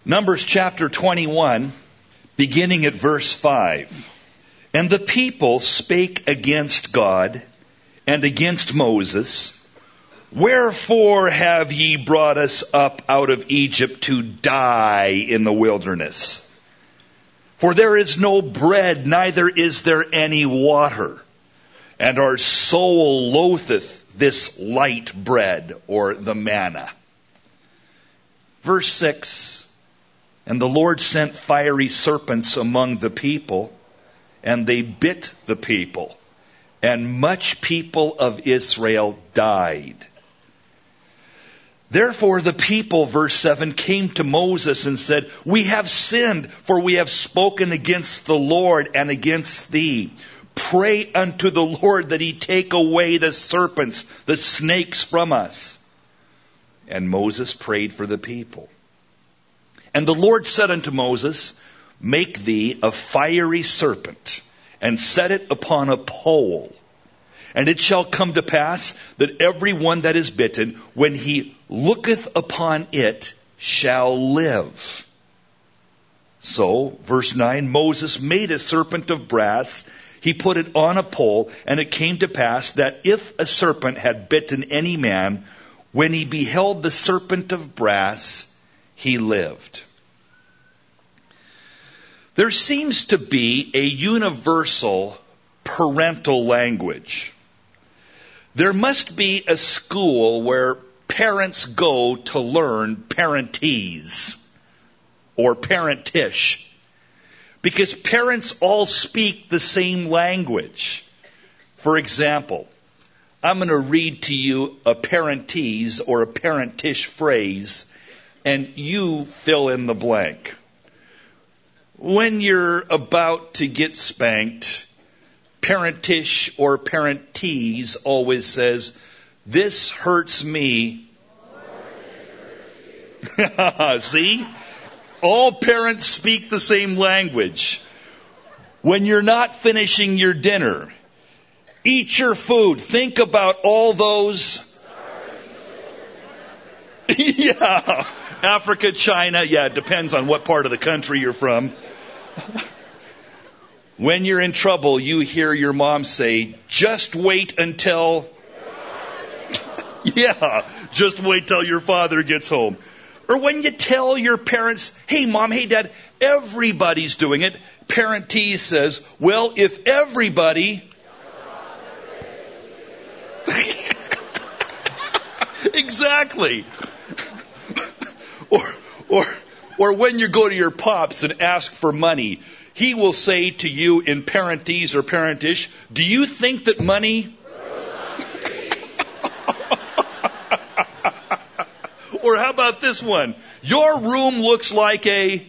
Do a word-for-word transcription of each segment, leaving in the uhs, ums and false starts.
Numbers chapter twenty-one, beginning at verse five. And the people spake against God and against Moses, Wherefore have ye brought us up out of Egypt to die in the wilderness? For there is no bread, neither is there any water. And our soul loatheth this light bread, or the manna. Verse six. And the Lord sent fiery serpents among the people, and they bit the people, and much people of Israel died. Therefore the people, verse seven, came to Moses and said, We have sinned, for we have spoken against the Lord and against thee. Pray unto the Lord that he take away the serpents, the snakes from us. And Moses prayed for the people. And the Lord said unto Moses, Make thee a fiery serpent, and set it upon a pole. And it shall come to pass that every one that is bitten, when he looketh upon it, shall live. So, verse nine, Moses made a serpent of brass. He put it on a pole, and it came to pass that if a serpent had bitten any man, when he beheld the serpent of brass, he lived. There seems to be a universal parental language. There must be a school where parents go to learn parentese or parentish, because parents all speak the same language. For example, I'm going to read to you a parentese or a parentish phrase, and you fill in the blank. When you're about to get spanked, parentish or parentese always says, This hurts me. See? All parents speak the same language. When you're not finishing your dinner, eat your food. Think about all those. Yeah. Africa, China. Yeah, it depends on what part of the country you're from. When you're in trouble, you hear your mom say, Just wait until... Yeah, just wait till your father gets home. Or when you tell your parents, Hey mom, hey dad, everybody's doing it. Parentese says, Well, if everybody... Exactly. Or, or, or when you go to your pops and ask for money, he will say to you in parentese or parentish, Do you think that money... Or how about this one? Your room looks like a...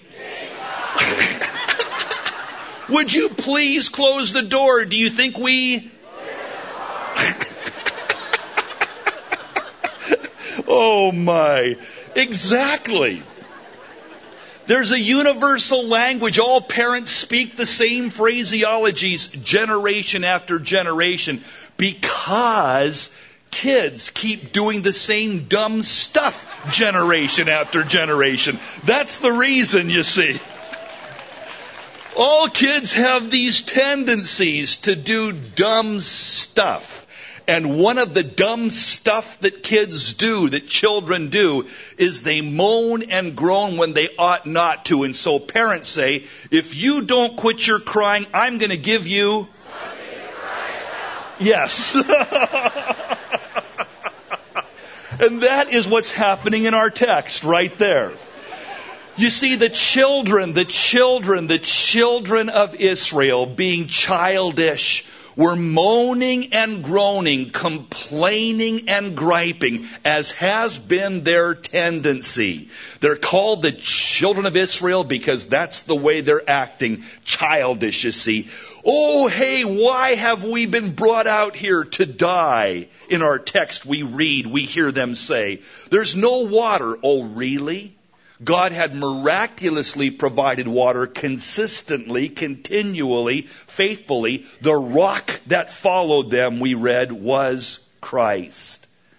Would you please close the door? Do you think we... Oh my. Exactly. There's a universal language. All parents speak the same phraseologies generation after generation because kids keep doing the same dumb stuff generation after generation. That's the reason, you see. All kids have these tendencies to do dumb stuff. And one of the dumb stuff that kids do, that children do, is they moan and groan when they ought not to. And so parents say, if you don't quit your crying, I'm going to give you... something to cry about. Yes. And that is what's happening in our text right there. You see, the children, the children, the children of Israel, being childish, were moaning and groaning, complaining and griping, as has been their tendency. They're called the children of Israel because that's the way they're acting, childish, you see. Oh, hey, why have we been brought out here to die? In our text we read, we hear them say, there's no water. Oh, really? God had miraculously provided water consistently, continually, faithfully. The rock that followed them, we read, was Christ.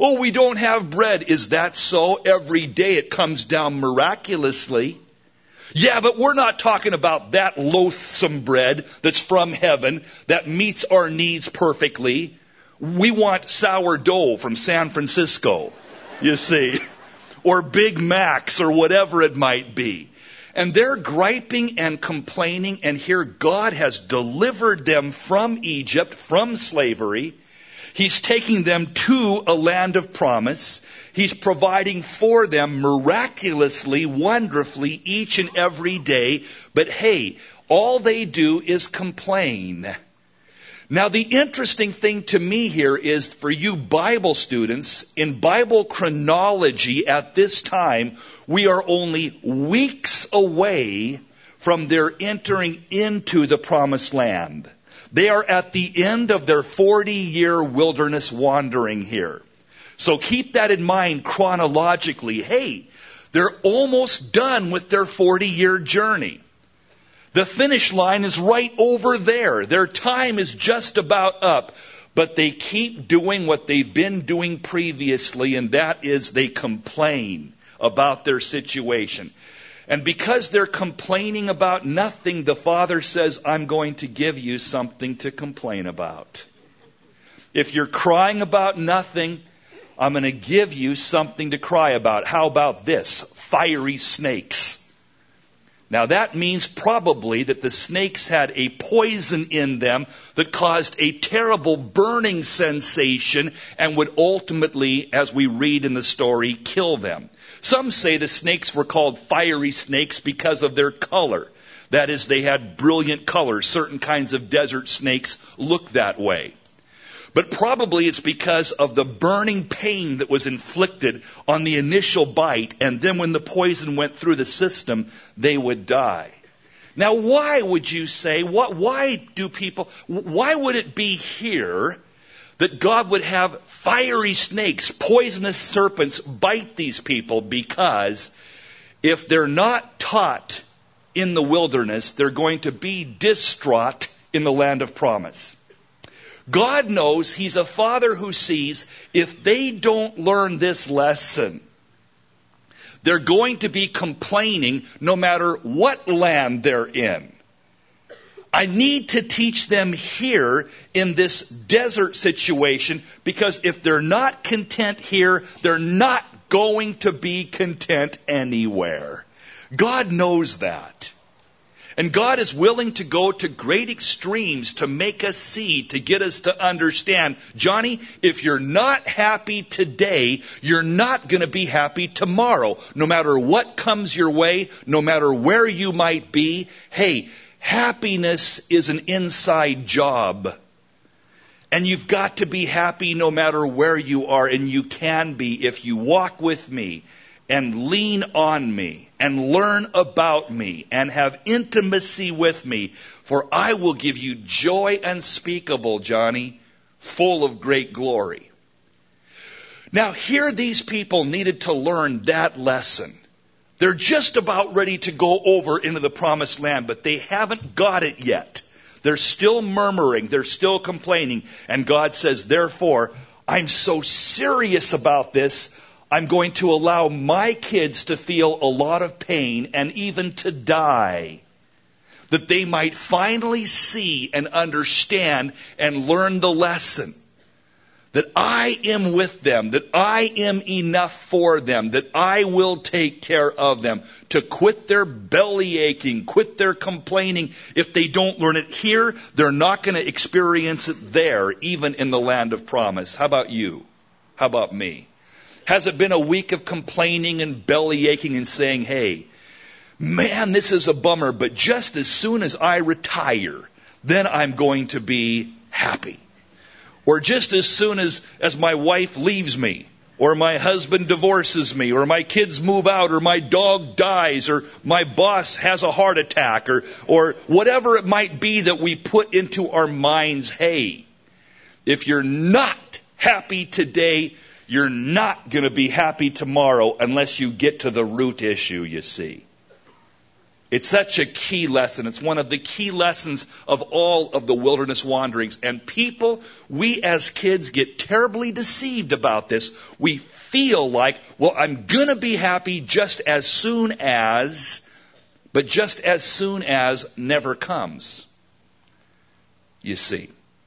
Oh, we don't have bread. Is that so? Every day it comes down miraculously. Yeah, but we're not talking about that loathsome bread that's from heaven that meets our needs perfectly. We want sourdough from San Francisco, you see, or Big Macs or whatever it might be. And they're griping and complaining, and here God has delivered them from Egypt, from slavery. He's taking them to a land of promise. He's providing for them miraculously, wonderfully, each and every day. But hey, all they do is complain. Now, the interesting thing to me here is for you Bible students, in Bible chronology at this time, we are only weeks away from their entering into the promised land. They are at the end of their forty-year wilderness wandering here. So keep that in mind chronologically. Hey, they're almost done with their forty-year journey. The finish line is right over there. Their time is just about up. But they keep doing what they've been doing previously, and that is they complain about their situation. And because they're complaining about nothing, the Father says, I'm going to give you something to complain about. If you're crying about nothing, I'm going to give you something to cry about. How about this? Fiery snakes. Now that means probably that the snakes had a poison in them that caused a terrible burning sensation and would ultimately, as we read in the story, kill them. Some say the snakes were called fiery snakes because of their color. That is, they had brilliant colors. Certain kinds of desert snakes look that way. But probably it's because of the burning pain that was inflicted on the initial bite, and then when the poison went through the system, they would die. Now, why would you say, what, why do people, why would it be here that God would have fiery snakes, poisonous serpents bite these people? Because if they're not taught in the wilderness, they're going to be distraught in the land of promise. God knows He's a Father who sees if they don't learn this lesson, they're going to be complaining no matter what land they're in. I need to teach them here in this desert situation, because if they're not content here, they're not going to be content anywhere. God knows that. And God is willing to go to great extremes to make us see, to get us to understand, Johnny, if you're not happy today, you're not going to be happy tomorrow. No matter what comes your way, no matter where you might be, hey, happiness is an inside job. And you've got to be happy no matter where you are, and you can be if you walk with me and lean on me and learn about me and have intimacy with me. For I will give you joy unspeakable, Johnny, full of great glory. Now, here these people needed to learn that lesson. They're just about ready to go over into the promised land, but they haven't got it yet. They're still murmuring. They're still complaining. And God says, therefore, I'm so serious about this, I'm going to allow my kids to feel a lot of pain and even to die, that they might finally see and understand and learn the lesson. That I am with them, that I am enough for them, that I will take care of them, to quit their belly aching, quit their complaining. If they don't learn it here, they're not going to experience it there, even in the land of promise. How about you? How about me? Has it been a week of complaining and belly aching and saying, hey, man, this is a bummer, but just as soon as I retire, then I'm going to be happy. Or just as soon as, as my wife leaves me, or my husband divorces me, or my kids move out, or my dog dies, or my boss has a heart attack, or, or whatever it might be that we put into our minds, hey, if you're not happy today, you're not going to be happy tomorrow unless you get to the root issue, you see. It's such a key lesson. It's one of the key lessons of all of the wilderness wanderings. And people, we as kids get terribly deceived about this. We feel like, well, I'm going to be happy just as soon as, but just as soon as never comes. You see.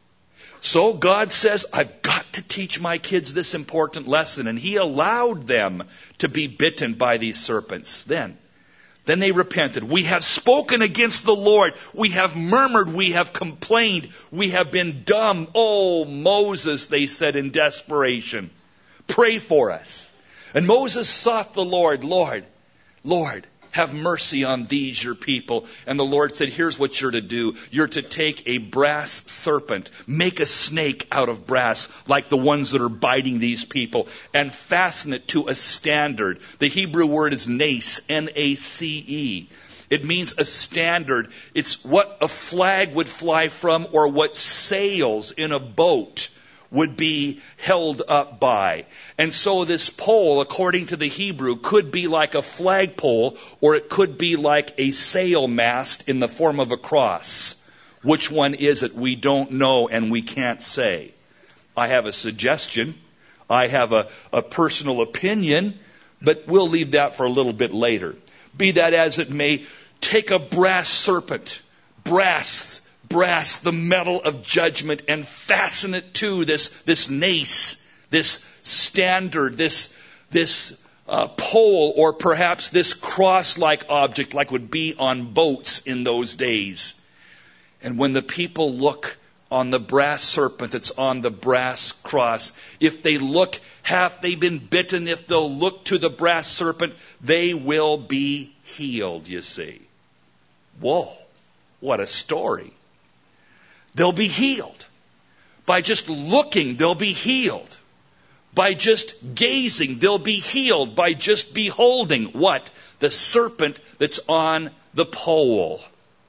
So God says, I've got to teach my kids this important lesson. And He allowed them to be bitten by these serpents. Then, then they repented. We have spoken against the Lord. We have murmured. We have complained. We have been dumb. Oh, Moses, they said in desperation, pray for us. And Moses sought the Lord. Lord, Lord, have mercy on these, your people. And the Lord said, here's what you're to do. You're to take a brass serpent, make a snake out of brass, like the ones that are biting these people, and fasten it to a standard. The Hebrew word is nace, N A C E. It means a standard. It's what a flag would fly from, or what sails in a boat would be held up by. And so this pole, according to the Hebrew, could be like a flagpole, or it could be like a sail mast in the form of a cross. Which one is it? We don't know, and we can't say. I have a suggestion. I have a, a personal opinion, but we'll leave that for a little bit later. Be that as it may, take a brass serpent, brass brass, the metal of judgment, and fasten it to this, this nace, this standard, this, this uh, pole, or perhaps this cross-like object like would be on boats in those days. And when the people look on the brass serpent that's on the brass cross, if they look, have they been bitten, if they'll look to the brass serpent, they will be healed, you see. Whoa, what a story. They'll be healed. By just looking, they'll be healed. By just gazing, they'll be healed. By just beholding what? The serpent that's on the pole.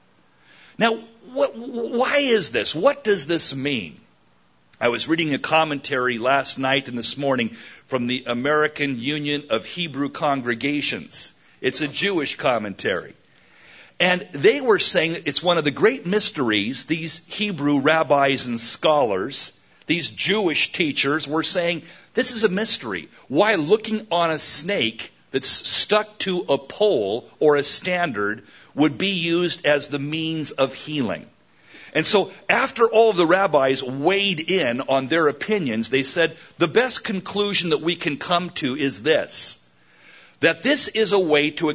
Now, what, why is this? What does this mean? I was reading a commentary last night and this morning from the American Union of Hebrew Congregations. It's a Jewish commentary. And they were saying that it's one of the great mysteries. These Hebrew rabbis and scholars, these Jewish teachers, were saying, this is a mystery. Why looking on a snake that's stuck to a pole or a standard would be used as the means of healing. And so after all of the rabbis weighed in on their opinions, they said, the best conclusion that we can come to is this, that this is a way to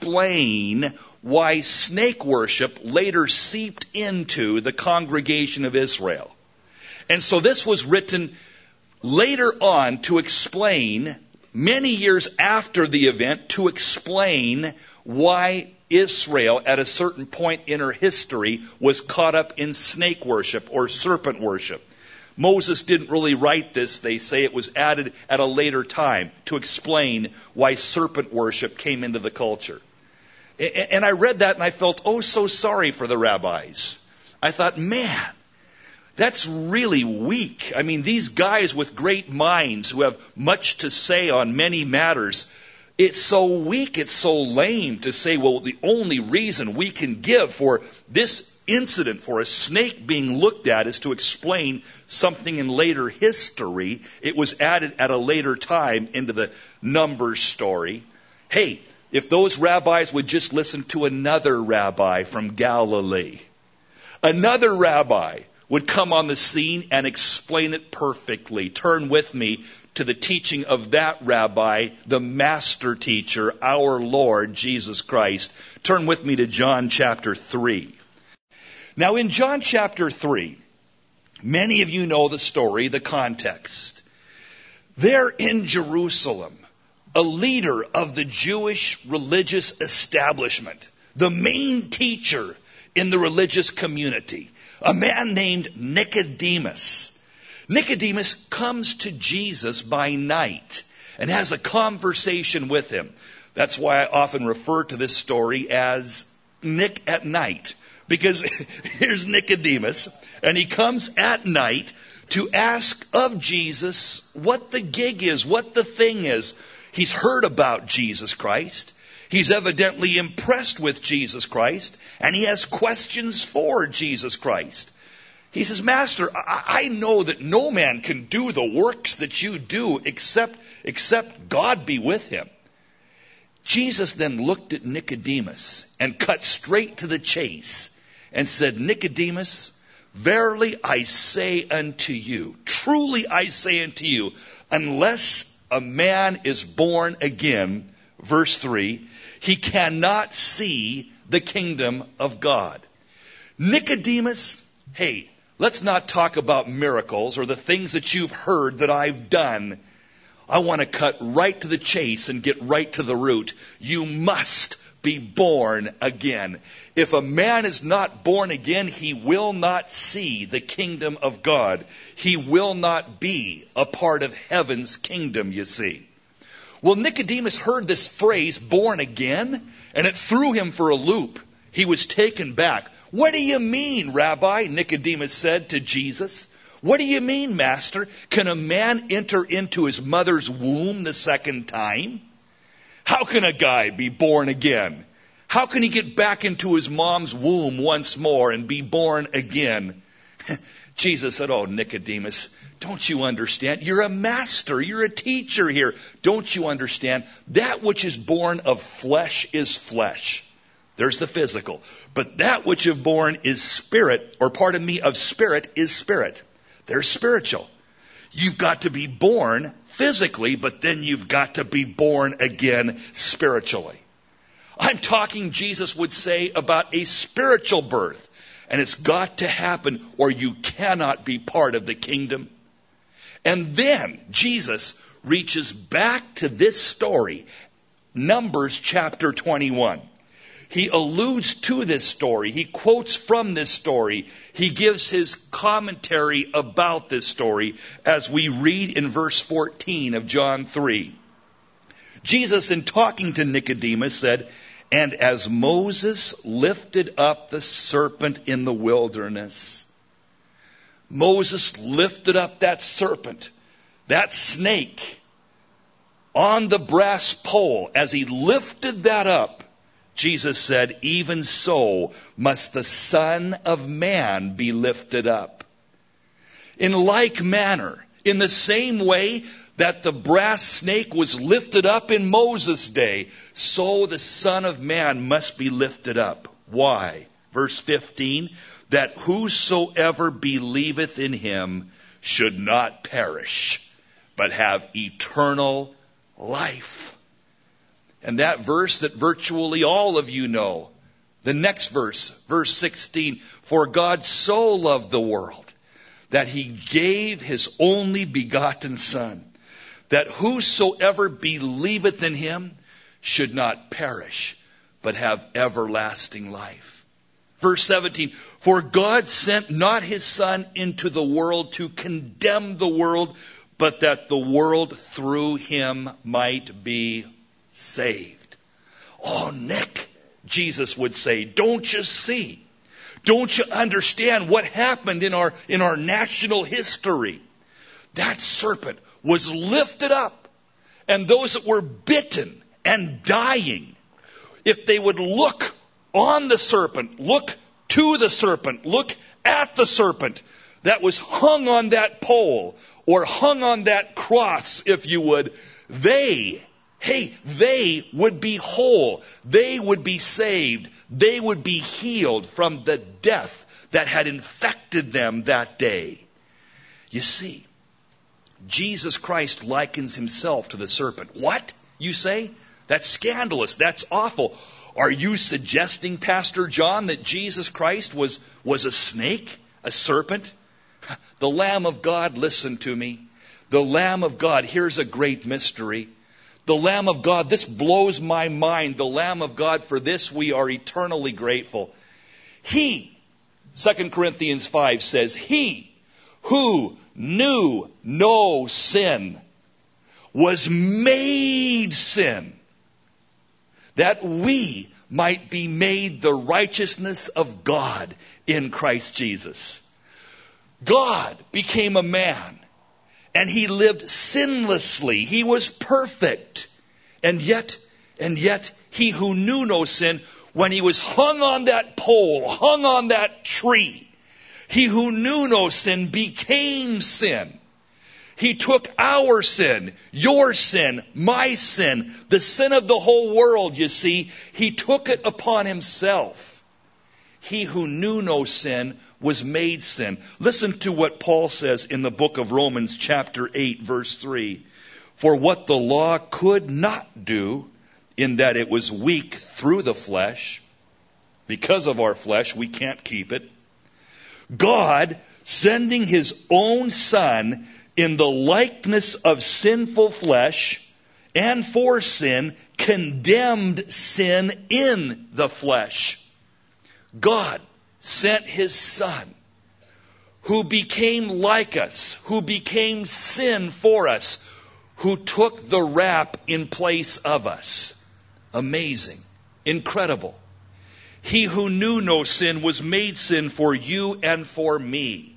explain why snake worship later seeped into the congregation of Israel. And so this was written later on to explain, many years after the event, to explain why Israel, at a certain point in her history, was caught up in snake worship or serpent worship. Moses didn't really write this. They say it was added at a later time to explain why serpent worship came into the culture. And I read that and I felt, oh, so sorry for the rabbis. I thought, man, that's really weak. I mean, these guys with great minds who have much to say on many matters, it's so weak, it's so lame to say, well, the only reason we can give for this incident, for a snake being looked at, is to explain something in later history. It was added at a later time into the Numbers story. Hey, if those rabbis would just listen to another rabbi from Galilee, another rabbi would come on the scene and explain it perfectly. Turn with me to the teaching of that rabbi, the master teacher, our Lord Jesus Christ. Turn with me to John chapter three. Now in John chapter three, many of you know the story, the context. There in Jerusalem, a leader of the Jewish religious establishment, the main teacher in the religious community, a man named Nicodemus. Nicodemus comes to Jesus by night and has a conversation with him. That's why I often refer to this story as Nick at night. Because here's Nicodemus, and he comes at night to ask of Jesus what the gig is, what the thing is. He's heard about Jesus Christ. He's evidently impressed with Jesus Christ, and he has questions for Jesus Christ. He says, Master, I, I know that no man can do the works that you do except, except God be with him. Jesus then looked at Nicodemus and cut straight to the chase and said, Nicodemus, verily I say unto you, truly I say unto you, unless a man is born again, verse three, he cannot see the kingdom of God. Nicodemus, hey, let's not talk about miracles or the things that you've heard that I've done. I want to cut right to the chase and get right to the root. You must be born again. If a man is not born again, he will not see the kingdom of God. He will not be a part of heaven's kingdom, you see. Well, Nicodemus heard this phrase, born again, and it threw him for a loop. He was taken back. What do you mean, Rabbi? Nicodemus said to Jesus. What do you mean, Master? Can a man enter into his mother's womb the second time? How can a guy be born again? How can he get back into his mom's womb once more and be born again? Jesus said, oh, Nicodemus, don't you understand? You're a master. You're a teacher here. Don't you understand? That which is born of flesh is flesh. There's the physical. But that which is born is spirit, or pardon me, of spirit is spirit. They're spiritual. You've got to be born physically, but then you've got to be born again spiritually. I'm talking, Jesus would say, about a spiritual birth. And it's got to happen or you cannot be part of the kingdom. And then Jesus reaches back to this story, Numbers chapter twenty-one. He alludes to this story. He quotes from this story. He gives his commentary about this story as we read in verse fourteen of John three. Jesus, in talking to Nicodemus, said, and as Moses lifted up the serpent in the wilderness, Moses lifted up that serpent, that snake, on the brass pole. As he lifted that up, Jesus said, even so must the Son of Man be lifted up. In like manner, in the same way that the brass snake was lifted up in Moses' day, so the Son of Man must be lifted up. Why? Verse fifteen, that whosoever believeth in him should not perish, but have eternal life. And that verse that virtually all of you know, the next verse, verse sixteen, for God so loved the world that he gave his only begotten Son, that whosoever believeth in him should not perish, but have everlasting life. Verse seventeen, for God sent not his Son into the world to condemn the world, but that the world through him might be saved. Oh, Nick, Jesus would say, don't you see? Don't you understand what happened in our, in our national history? That serpent was lifted up, and those that were bitten and dying, if they would look on the serpent, look to the serpent, look at the serpent that was hung on that pole or hung on that cross, if you would, they, hey, they would be whole. They would be saved. They would be healed from the death that had infected them that day. You see, Jesus Christ likens himself to the serpent. What? You say? That's scandalous. That's awful. Are you suggesting, Pastor John, that Jesus Christ was, was a snake, a serpent? The Lamb of God, listen to me. The Lamb of God, here's a great mystery. The Lamb of God, this blows my mind. The Lamb of God, for this we are eternally grateful. He, Second Corinthians five says, he who knew no sin was made sin, that we might be made the righteousness of God in Christ Jesus. God became a man, and he lived sinlessly. He was perfect, and yet And yet, he who knew no sin, when he was hung on that pole, hung on that tree, he who knew no sin became sin. He took our sin, your sin, my sin, the sin of the whole world, you see. He took it upon himself. He who knew no sin was made sin. Listen to what Paul says in the book of Romans chapter eight, verse three. For what the law could not do, in that it was weak through the flesh, because of our flesh, we can't keep it, God, sending his own Son in the likeness of sinful flesh, and for sin, condemned sin in the flesh. God sent his Son, who became like us, who became sin for us, who took the rap in place of us. Amazing. Incredible. He who knew no sin was made sin for you and for me.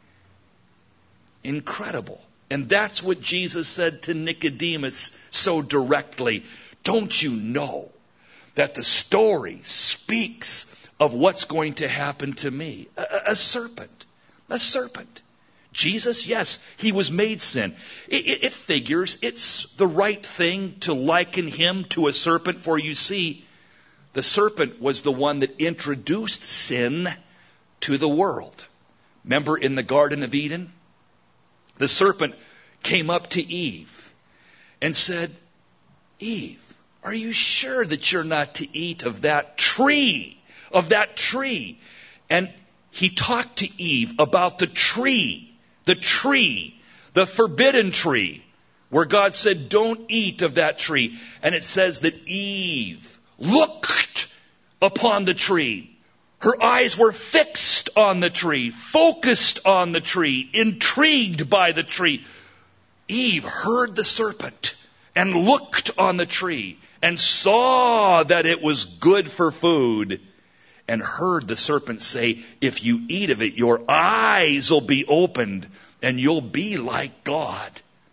Incredible. And that's what Jesus said to Nicodemus so directly. Don't you know that the story speaks of what's going to happen to me? A, a serpent. A serpent. Jesus, yes, he was made sin. It, it, it figures it's the right thing to liken him to a serpent, for you see, the serpent was the one that introduced sin to the world. Remember in the Garden of Eden? The serpent came up to Eve and said, Eve, are you sure that you're not to eat of that tree? Of that tree. And he talked to Eve about the tree, the tree, the forbidden tree, where God said, don't eat of that tree. And it says that Eve looked upon the tree. Her eyes were fixed on the tree, focused on the tree, intrigued by the tree. Eve heard the serpent and looked on the tree and saw that it was good for food, and heard the serpent say, if you eat of it, your eyes will be opened and you'll be like God.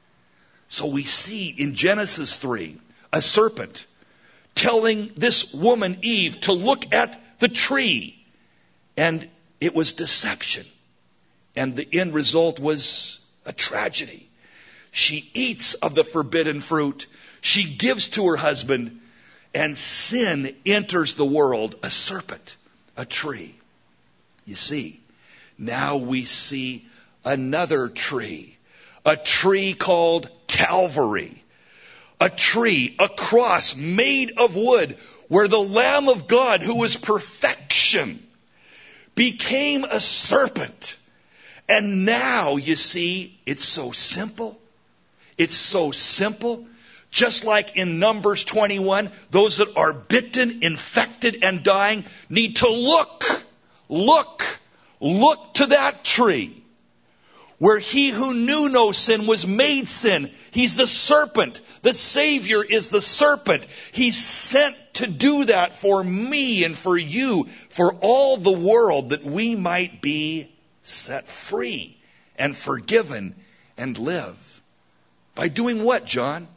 So we see in Genesis three, a serpent telling this woman, Eve, to look at the tree. And it was deception. And the end result was a tragedy. She eats of the forbidden fruit. She gives to her husband. And sin enters the world. A serpent, a tree. You see, now we see another tree. A tree called Calvary. A tree, a cross made of wood, where the Lamb of God, who was perfection, became a serpent. And now, you see, it's so simple. It's so simple. Just like in Numbers twenty-one, those that are bitten, infected, and dying need to look, look, look to that tree, where he who knew no sin was made sin. He's the serpent. The Savior is the serpent. He's sent to do that for me and for you, for all the world, that we might be set free and forgiven and live. By doing what, John?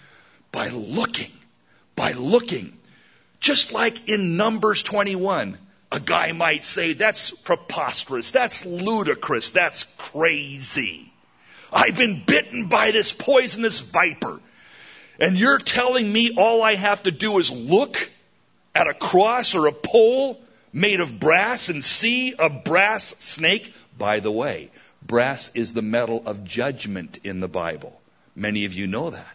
By looking. By looking. Just like in Numbers twenty-one. A guy might say, that's preposterous, that's ludicrous, that's crazy. I've been bitten by this poisonous viper. And you're telling me all I have to do is look at a cross or a pole made of brass and see a brass snake? By the way, brass is the metal of judgment in the Bible. Many of you know that.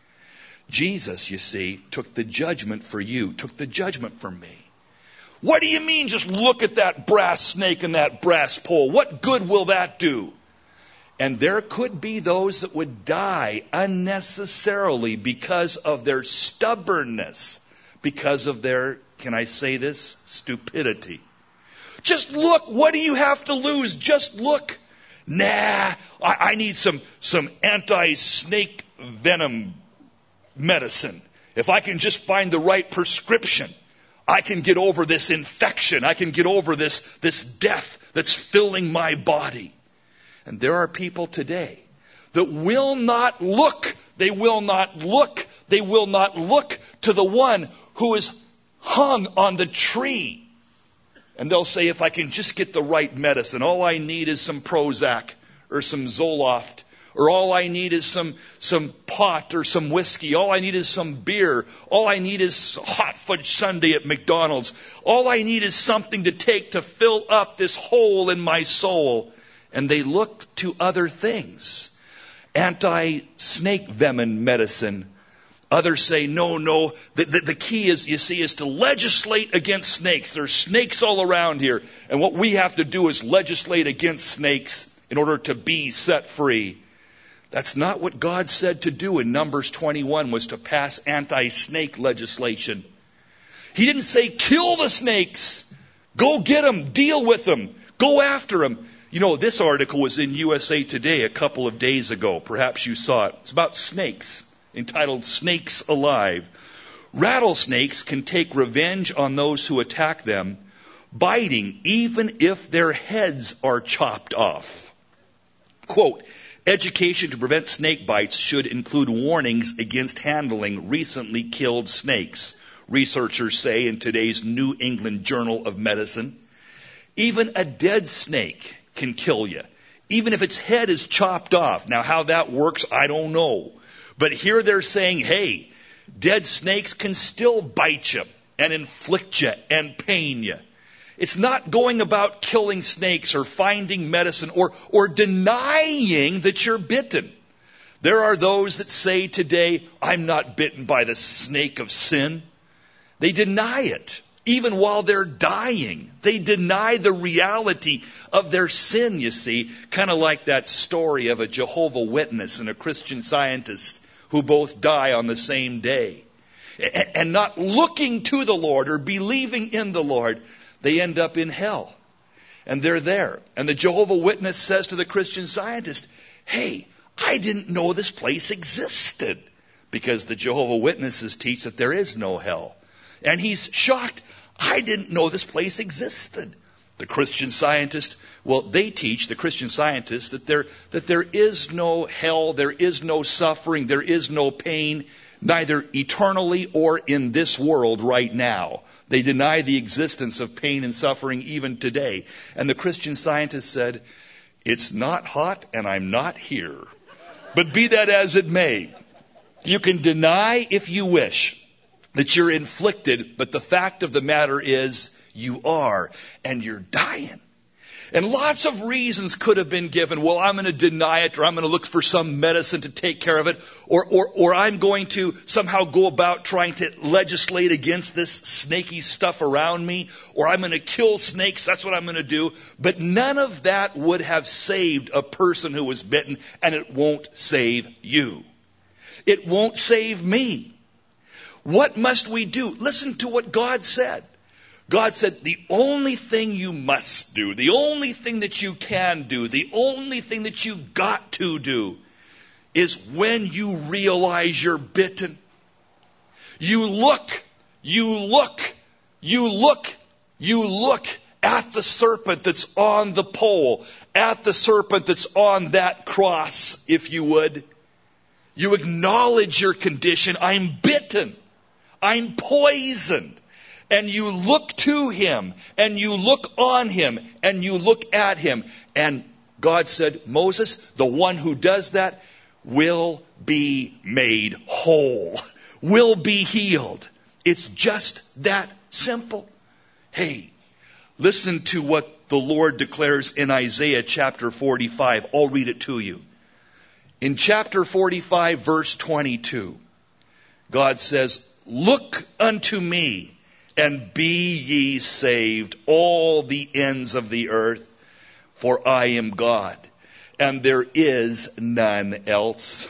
Jesus, you see, took the judgment for you, took the judgment for me. What do you mean just look at that brass snake and that brass pole? What good will that do? And there could be those that would die unnecessarily because of their stubbornness, because of their, can I say this, stupidity. Just look. What do you have to lose? Just look. Nah, I, I need some, some anti-snake venom medicine. If I can just find the right prescription, I can get over this infection. I can get over this, this death that's filling my body. And there are people today that will not look. They will not look. They will not look to the one who is hung on the tree. And they'll say, if I can just get the right medicine, all I need is some Prozac or some Zoloft, or all I need is some, some pot or some whiskey. All I need is some beer. All I need is hot fudge sundae at McDonald's. All I need is something to take to fill up this hole in my soul. And they look to other things. Anti-snake venom medicine. Others say, no, no, the, the, the key is, you see, is to legislate against snakes. There's snakes all around here. And what we have to do is legislate against snakes in order to be set free. That's not what God said to do in Numbers twenty-one, was to pass anti-snake legislation. He didn't say, kill the snakes. Go get them. Deal with them. Go after them. You know, this article was in U S A Today a couple of days ago. Perhaps you saw it. It's about snakes, entitled Snakes Alive. Rattlesnakes can take revenge on those who attack them, biting even if their heads are chopped off. Quote, education to prevent snake bites should include warnings against handling recently killed snakes, researchers say in today's New England Journal of Medicine. Even a dead snake can kill you, even if its head is chopped off. Now, how that works, I don't know. But here they're saying, hey, dead snakes can still bite you and inflict you and pain you. It's not going about killing snakes or finding medicine or, or denying that you're bitten. There are those that say today, I'm not bitten by the snake of sin. They deny it. Even while they're dying, they deny the reality of their sin, you see. Kind of like that story of a Jehovah Witness and a Christian Scientist who both die on the same day. And not looking to the Lord or believing in the Lord, they end up in hell. And they're there. And the Jehovah Witness says to the Christian Scientist, hey, I didn't know this place existed. Because the Jehovah Witnesses teach that there is no hell. And he's shocked. I didn't know this place existed. The Christian Scientist, well, they teach, the Christian Scientists, that there, that there is no hell, there is no suffering, there is no pain, neither eternally or in this world right now. They deny the existence of pain and suffering even today. And the Christian Scientist said, it's not hot and I'm not here. But be that as it may, you can deny if you wish that you're inflicted, but the fact of the matter is you are, and you're dying. And lots of reasons could have been given. Well, I'm going to deny it, or I'm going to look for some medicine to take care of it, or, or, or I'm going to somehow go about trying to legislate against this snaky stuff around me, or I'm going to kill snakes, that's what I'm going to do. But none of that would have saved a person who was bitten, and it won't save you. It won't save me. What must we do? Listen to what God said. God said, the only thing you must do, the only thing that you can do, the only thing that you got to do is when you realize you're bitten. You look, you look, you look, you look at the serpent that's on the pole, at the serpent that's on that cross, if you would. You acknowledge your condition. I'm bitten. I'm poisoned. And you look to him, and you look on him, and you look at him. And God said, Moses, the one who does that will be made whole, will be healed. It's just that simple. Hey, listen to what the Lord declares in Isaiah chapter forty-five. I'll read it to you. In chapter forty-five, verse twenty-two, God says, look unto me, and be ye saved, all the ends of the earth, for I am God, and there is none else.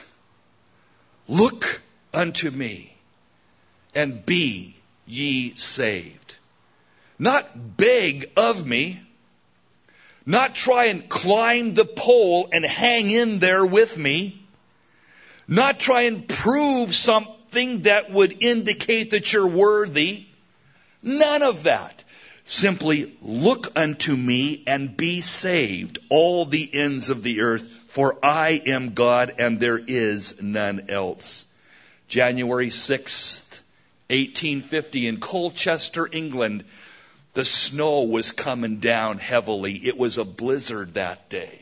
Look unto me, and be ye saved. Not beg of me, not try and climb the pole and hang in there with me, not try and prove something that would indicate that you're worthy. None of that. Simply look unto me and be saved, all the ends of the earth, for I am God and there is none else. January sixth, eighteen fifty in Colchester, England, the snow was coming down heavily. It was a blizzard that day.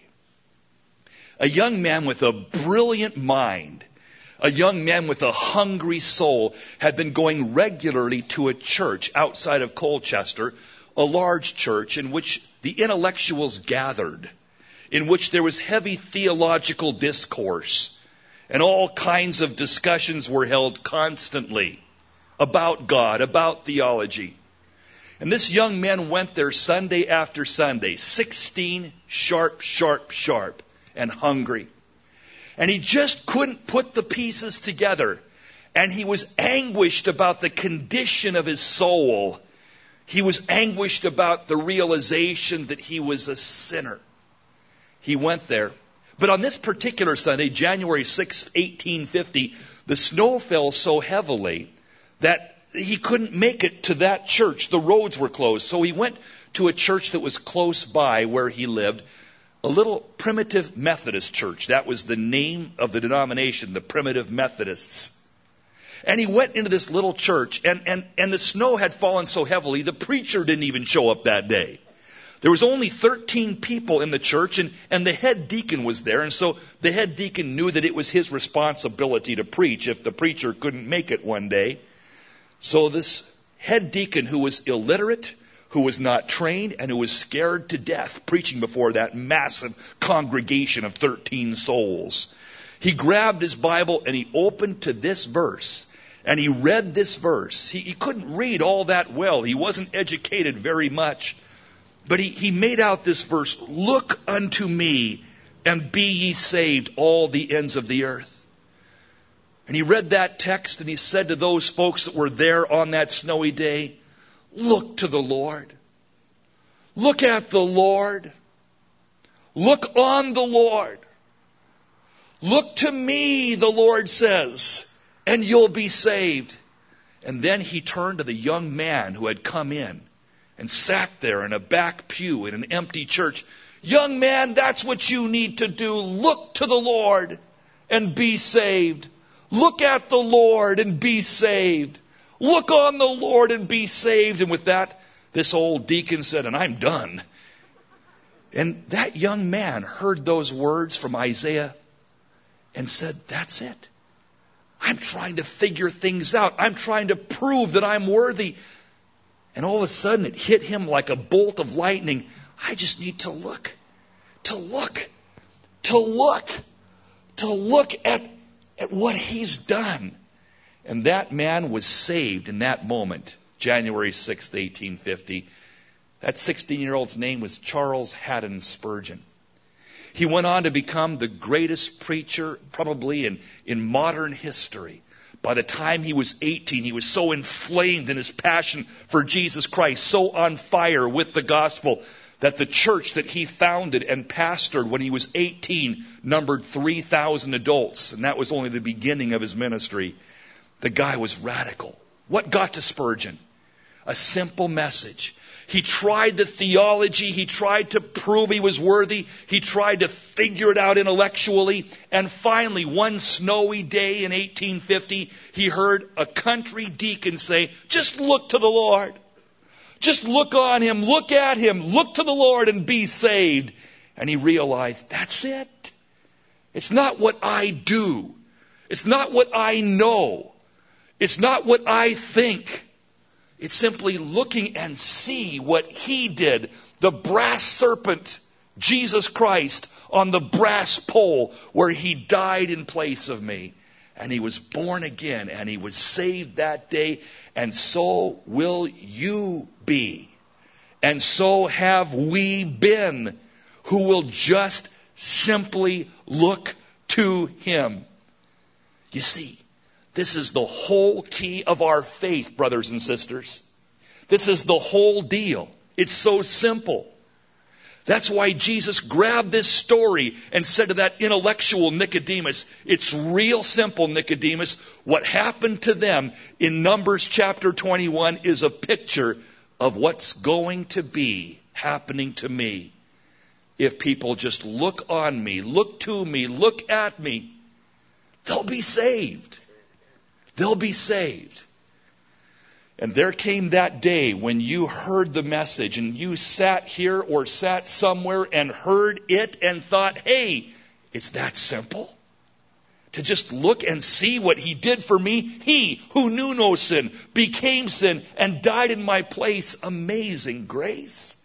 A young man with a brilliant mind, a young man with a hungry soul, had been going regularly to a church outside of Colchester, a large church in which the intellectuals gathered, in which there was heavy theological discourse, and all kinds of discussions were held constantly about God, about theology. And this young man went there Sunday after Sunday, sixteen, sharp, sharp, sharp, and hungry. And he just couldn't put the pieces together. And he was anguished about the condition of his soul. He was anguished about the realization that he was a sinner. He went there. But on this particular Sunday, January sixth, eighteen fifty, the snow fell so heavily that he couldn't make it to that church. The roads were closed. So he went to a church that was close by where he lived, a little primitive Methodist church. That was the name of the denomination, the Primitive Methodists. And he went into this little church, and, and, and the snow had fallen so heavily, the preacher didn't even show up that day. There was only thirteen people in the church, and, and the head deacon was there. And so the head deacon knew that it was his responsibility to preach if the preacher couldn't make it one day. So this head deacon, who was illiterate, who was not trained, and who was scared to death preaching before that massive congregation of thirteen souls, he grabbed his Bible and he opened to this verse. And he read this verse. He, he couldn't read all that well. He wasn't educated very much. But he, he made out this verse, "Look unto me, and be ye saved, all the ends of the earth." And he read that text, and he said to those folks that were there on that snowy day, "Look to the Lord. Look at the Lord. Look on the Lord. Look to me," the Lord says, "and you'll be saved." And then he turned to the young man who had come in and sat there in a back pew in an empty church. "Young man, that's what you need to do. Look to the Lord and be saved. Look at the Lord and be saved. Look on the Lord and be saved." And with that, this old deacon said, "And I'm done." And that young man heard those words from Isaiah and said, "That's it. I'm trying to figure things out. I'm trying to prove that I'm worthy." And all of a sudden it hit him like a bolt of lightning. I just need to look, to look, to look, to look at, at what he's done. And that man was saved in that moment, January sixth, eighteen fifty. That sixteen-year-old's name was Charles Haddon Spurgeon. He went on to become the greatest preacher probably in, in modern history. By the time he was eighteen, he was so inflamed in his passion for Jesus Christ, so on fire with the gospel, that the church that he founded and pastored when he was eighteen numbered three thousand adults. And that was only the beginning of his ministry. The guy was radical. What got to Spurgeon? A simple message. He tried the theology. He tried to prove he was worthy. He tried to figure it out intellectually. And finally, one snowy day in eighteen fifty, he heard a country deacon say, "Just look to the Lord. Just look on him. Look at him. Look to the Lord and be saved." And he realized, that's it. It's not what I do. It's not what I know. It's not what I think. It's simply looking and see what he did. The brass serpent, Jesus Christ, on the brass pole where he died in place of me. And he was born again and he was saved that day. And so will you be. And so have we been, who will just simply look to him. You see, this is the whole key of our faith, brothers and sisters. This is the whole deal. It's so simple. That's why Jesus grabbed this story and said to that intellectual Nicodemus, "It's real simple, Nicodemus. What happened to them in Numbers chapter twenty-one is a picture of what's going to be happening to me if people just look on me, look to me, look at me. They'll be saved. They'll be saved." And there came that day when you heard the message and you sat here or sat somewhere and heard it and thought, hey, it's that simple? To just look and see what he did for me. He who knew no sin became sin and died in my place. Amazing grace.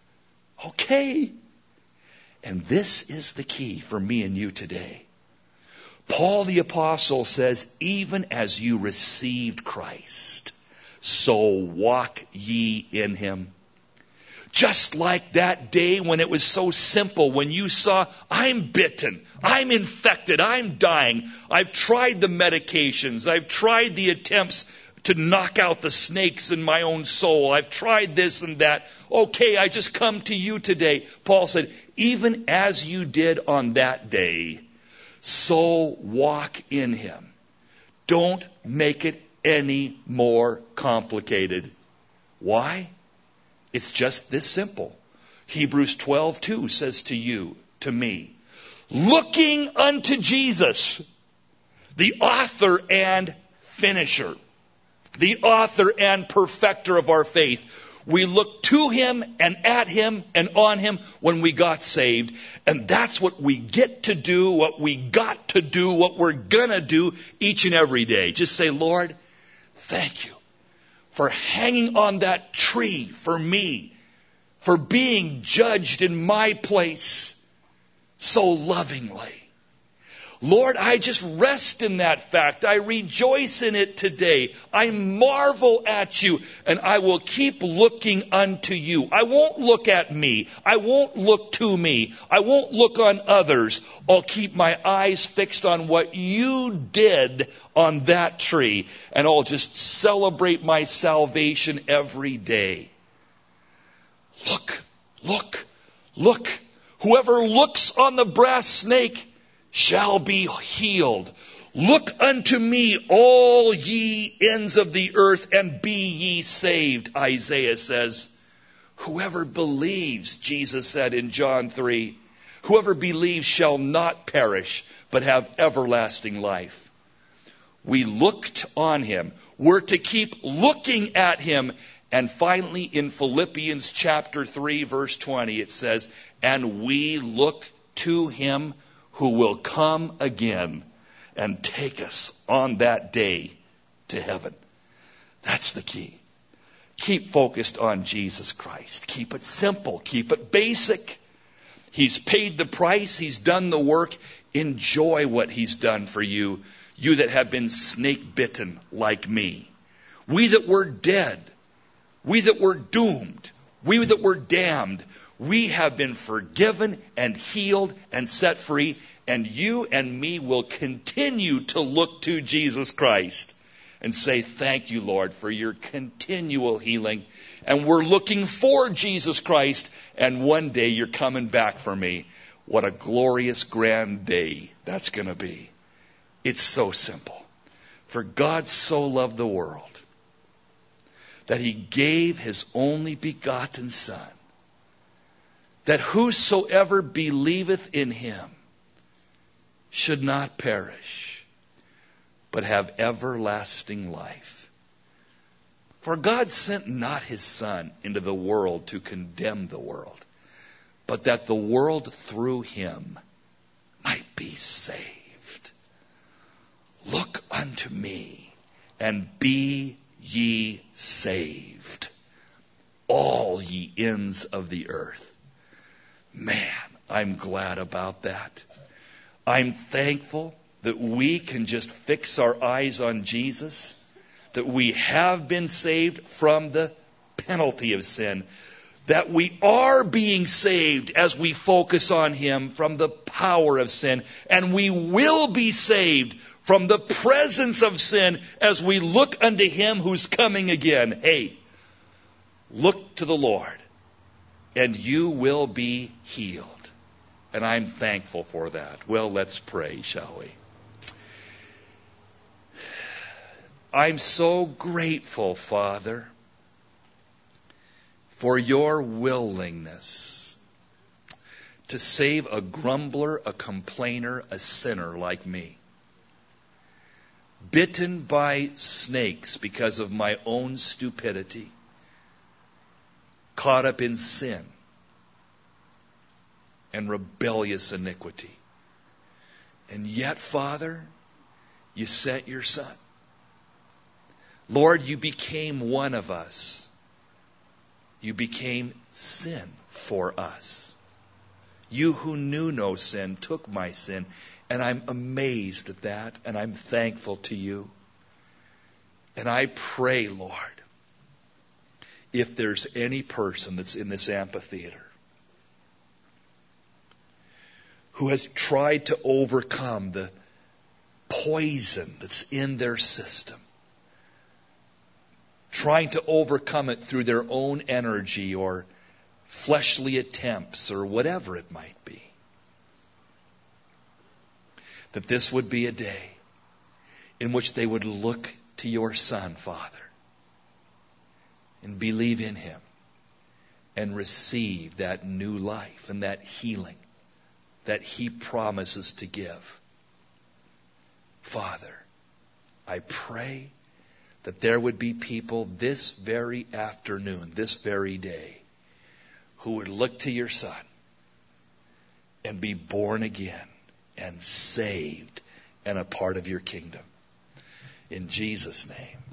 Okay. And this is the key for me and you today. Paul the Apostle says, even as you received Christ, so walk ye in him. Just like that day when it was so simple, when you saw, I'm bitten, I'm infected, I'm dying. I've tried the medications. I've tried the attempts to knock out the snakes in my own soul. I've tried this and that. Okay, I just come to you today. Paul said, even as you did on that day, so walk in him. Don't make it any more complicated. Why? It's just this simple. Hebrews twelve two says to you, to me, looking unto Jesus, the author and finisher, the author and perfecter of our faith. We look to him and at him and on him when we got saved. And that's what we get to do, what we got to do, what we're gonna do each and every day. Just say, Lord, thank you for hanging on that tree for me, for being judged in my place so lovingly. Lord, I just rest in that fact. I rejoice in it today. I marvel at you, and I will keep looking unto you. I won't look at me. I won't look to me. I won't look on others. I'll keep my eyes fixed on what you did on that tree, and I'll just celebrate my salvation every day. Look, look, look. Whoever looks on the brass snake shall be healed. Look unto me, all ye ends of the earth, and be ye saved, Isaiah says. Whoever believes, Jesus said in John three, whoever believes shall not perish, but have everlasting life. We looked on him. We're to keep looking at him. And finally, in Philippians chapter three, verse twenty, it says, and we look to him who will come again and take us on that day to heaven. That's the key. Keep focused on Jesus Christ. Keep it simple. Keep it basic. He's paid the price. He's done the work. Enjoy what he's done for you. You that have been snake bitten like me. We that were dead. We that were doomed. We that were damned. We have been forgiven and healed and set free, and you and me will continue to look to Jesus Christ and say, thank you, Lord, for your continual healing. And we're looking for Jesus Christ, and one day you're coming back for me. What a glorious, grand day that's going to be. It's so simple. For God so loved the world that he gave his only begotten Son, that whosoever believeth in him should not perish, but have everlasting life. For God sent not his Son into the world to condemn the world, but that the world through him might be saved. Look unto me, and be ye saved, all ye ends of the earth. Man, I'm glad about that. I'm thankful that we can just fix our eyes on Jesus, that we have been saved from the penalty of sin, that we are being saved as we focus on him from the power of sin, and we will be saved from the presence of sin as we look unto him who's coming again. Hey, look to the Lord, and you will be healed. And I'm thankful for that. Well, let's pray, shall we? I'm so grateful, Father, for your willingness to save a grumbler, a complainer, a sinner like me. bitten by snakes because of my own stupidity, caught up in sin and rebellious iniquity. And yet, Father, you sent your Son. Lord, you became one of us. You became sin for us. You who knew no sin took my sin. And I'm amazed at that, and I'm thankful to you. And I pray, Lord, if there's any person that's in this amphitheater who has tried to overcome the poison that's in their system, trying to overcome it through their own energy or fleshly attempts or whatever it might be, that this would be a day in which they would look to your Son, Father, and believe in Him and receive that new life and that healing that He promises to give. Father, I pray that there would be people this very afternoon, this very day, who would look to your Son and be born again and saved and a part of your kingdom. In Jesus' name.